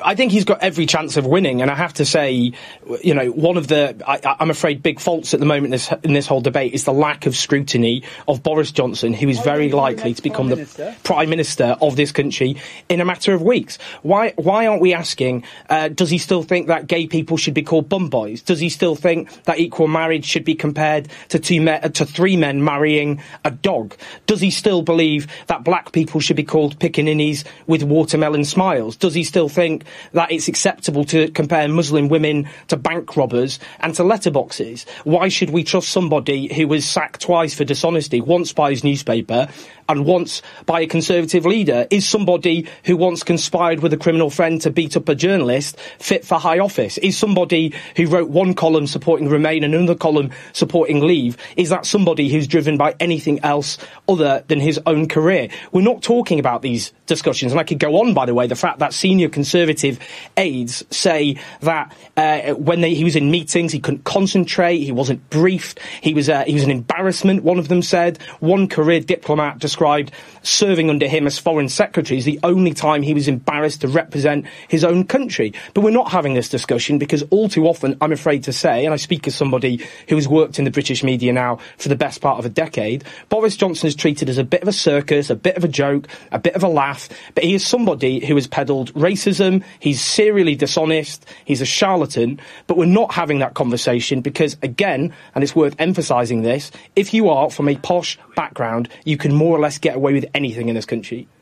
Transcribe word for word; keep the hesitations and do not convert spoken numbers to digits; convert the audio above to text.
I think he's got every chance of winning, and I have to say, you know, one of the, I, I'm afraid, big faults at the moment in this, in this whole debate is the lack of scrutiny of Boris Johnson, who is very likely to become the Prime Minister of this country in a matter of weeks. Why Why aren't we asking, uh, does he still think that gay people should be called bum boys? Does he still think that equal marriage should be compared to two me- to three men marrying a dog? Does he still believe that black people should be called pickaninnies with watermelon smiles? Does he still think that it's acceptable to compare Muslim women to bank robbers and to letterboxes? Why should we trust somebody who was sacked twice for dishonesty, once by his newspaper and once by a Conservative leader? Is somebody who once conspired with a criminal friend to beat up a journalist fit for high office? Is somebody who wrote one column supporting Remain and another column supporting Leave, is that somebody who's driven by anything else other than his own career? We're not talking about these discussions, and I could go on, by the way, the fact that senior Conservative aides say that uh, when they, he was in meetings, he couldn't concentrate, he wasn't briefed, he was uh, he was an embarrassment, one of them said. One career diplomat described serving under him as Foreign Secretary as the only time he was embarrassed to represent his own country. But we're not having this discussion because all too often, I'm afraid to say, and I speak as somebody who has worked in the British media now for the best part of a decade, Boris Johnson is treated as a bit of a circus, a bit of a joke, a bit of a laugh, but he is somebody who has peddled racism, he's serially dishonest, he's a charlatan, but we're not having that conversation because, again, and it's worth emphasising this, if you are from a posh background, you can more or less get away with anything in this country.